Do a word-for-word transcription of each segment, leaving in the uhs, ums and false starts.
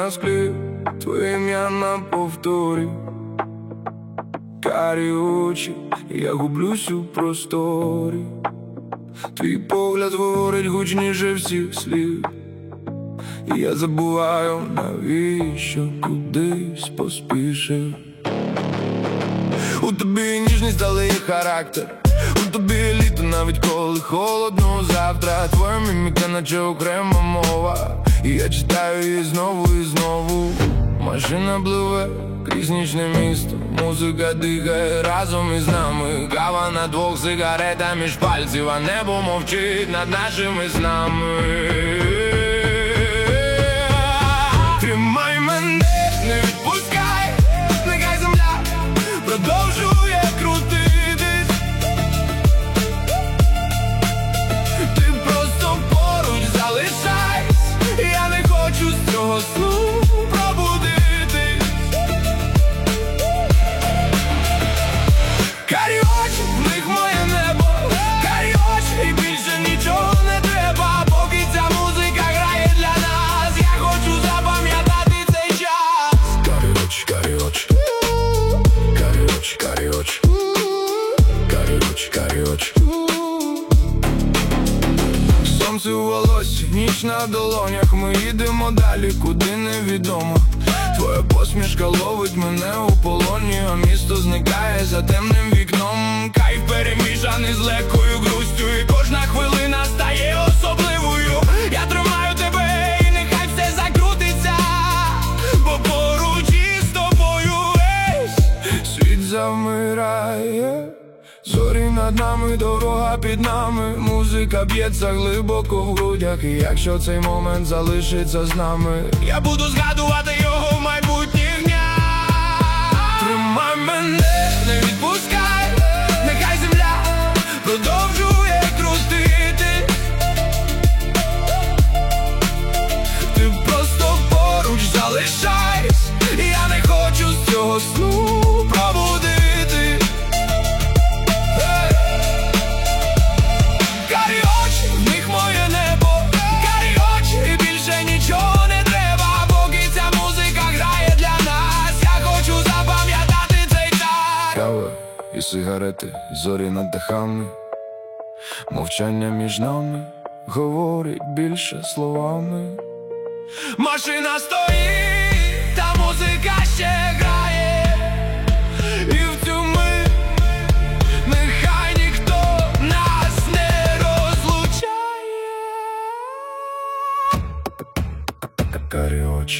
на склі, твоє ім'я на повторі. Карі очі, я гублюсь у просторі. Твій погляд говорить гучніше всіх слів, і я забуваю, навіщо кудись поспішив. У тобі ніжність, але є характер. У тобі літо, навіть коли холодно завтра. Твоя міміка, наче окрема мова, і я читаю її знову і знову. Машина пливе крізь нічне місто, музика дихає разом із нами. Кава на двох, сигарета між пальців, а небо мовчить над нашими снами. Тримай мене, не відпускай, нехай земля продовжує крутитись. Ти просто поруч залишайся, я не хочу з цього сну пробудитись. Карі очі, в них моє небо, карі очі, і більше нічого не треба. Поки ця музика грає для нас, я хочу запам'ятати цей час. Карі очі, карі очі, карі очі, карі очі, карі очі, карі очі. Сонце у волосі, ніч на долонях, ми їдемо далі, куди невідомо. Твоя посмішка ловить мене у полоні, а місто зникає за темним вікном. Кайф перемішаний з легкою грустю, і кожна хвилина стає особливою. Я тримаю тебе, і нехай все закрутиться, бо поруч із тобою весь світ завмирає. Зорі над нами, дорога під нами, музика б'ється глибоко в грудях. І якщо цей момент залишиться з нами, я буду згадувати його в майбутніх днях. Тримай мене, не відпускай, нехай земля продовжує крутити. Ти просто поруч залишайся, я не хочу з цього сну пробудити. І сигарети, зорі над дахами, мовчання між нами говорить більше словами. Машина стоїть, та музика ще грає, і в цю мить нехай ніхто нас не розлучає. Карі очі,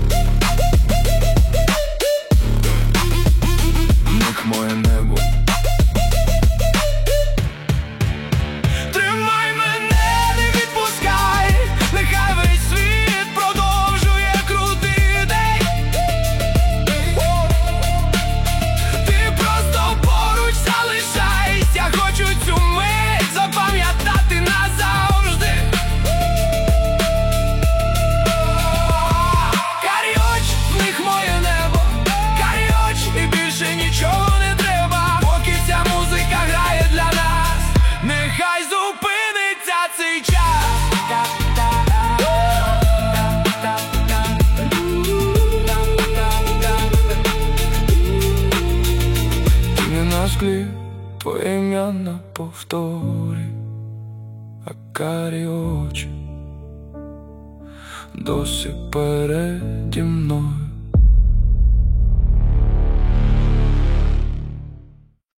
в них моє небо. Тримай мене, не відпускай, нехай весь світ продовжує крутити. Ти просто поруч залишайся, я хочу цю мить запам'ятати назавжди. Карі очі, в них моє небо, карі очі, і більше нічого не треба. Поки ця музика грає для нас, нехай зупиниться цей час. Ти не на склі, твоє ім'я на повторі, а карі очі досі переді мною.